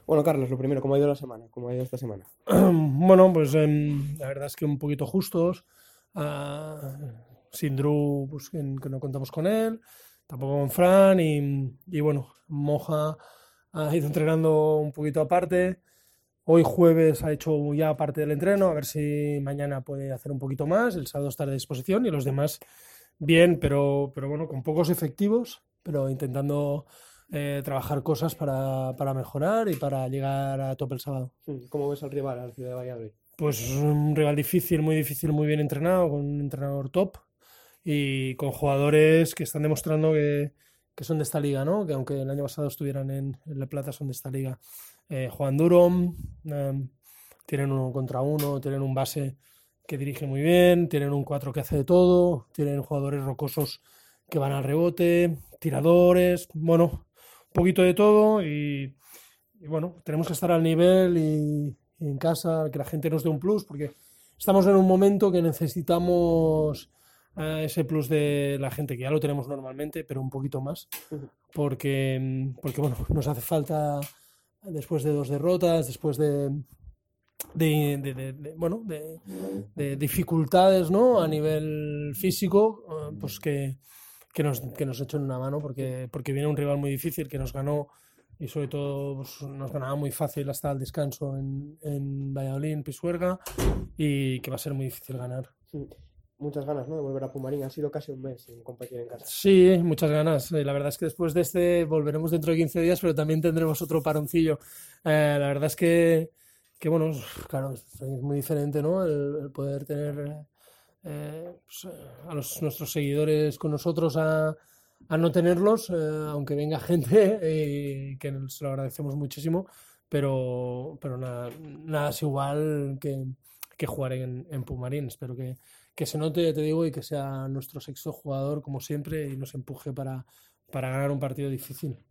Bueno, Carlos, lo primero, ¿cómo ha ido la semana? ¿Cómo ha ido esta semana? Bueno, pues la verdad es que un poquito justos. ah, Sin Drew, pues que no contamos con él, tampoco con Fran y bueno, Moja ha ido entrenando un poquito aparte. Hoy jueves ha hecho ya parte del entreno, a ver si mañana puede hacer un poquito más. El sábado estará a disposición y los demás bien, pero bueno, con pocos efectivos, pero intentando trabajar cosas para mejorar y para llegar a tope el sábado. ¿Cómo ves al rival, al Ciudad de Valladolid? Pues un rival difícil, muy bien entrenado, con un entrenador top y con jugadores que están demostrando que son de esta liga, ¿no? Que aunque el año pasado estuvieran en La Plata, son de esta liga. Juegan duro, eh, tienen uno contra uno, tienen un base que dirige muy bien, tienen un 4 que hace de todo, tienen jugadores rocosos que van al rebote, tiradores, bueno, un poquito de todo y bueno, tenemos que estar al nivel y en casa, que la gente nos dé un plus, porque estamos en un momento que necesitamos ese plus de la gente, que ya lo tenemos normalmente, pero un poquito más, porque bueno, nos hace falta después de dos derrotas, después bueno, de dificultades, ¿no? A nivel físico, pues que nos echen una mano, porque viene un rival muy difícil que nos ganó y sobre todo pues, nos ganaba muy fácil hasta el descanso en Valladolid, en Pisuerga, y que va a ser muy difícil ganar. Mm, Muchas ganas, ¿no? De volver a Pumarín. Ha sido casi un mes sin competir en casa. Sí, muchas ganas. La verdad es que después de este volveremos dentro de 15 días, pero también tendremos otro paroncillo. La verdad es que bueno, claro, es muy diferente, ¿no? El poder tener pues, nuestros seguidores con nosotros a no tenerlos, aunque venga gente, que se lo agradecemos muchísimo, pero nada, nada es igual que jugar en Pumarín. Espero que se note, ya te digo, y que sea nuestro sexto jugador como siempre y nos empuje para ganar un partido difícil.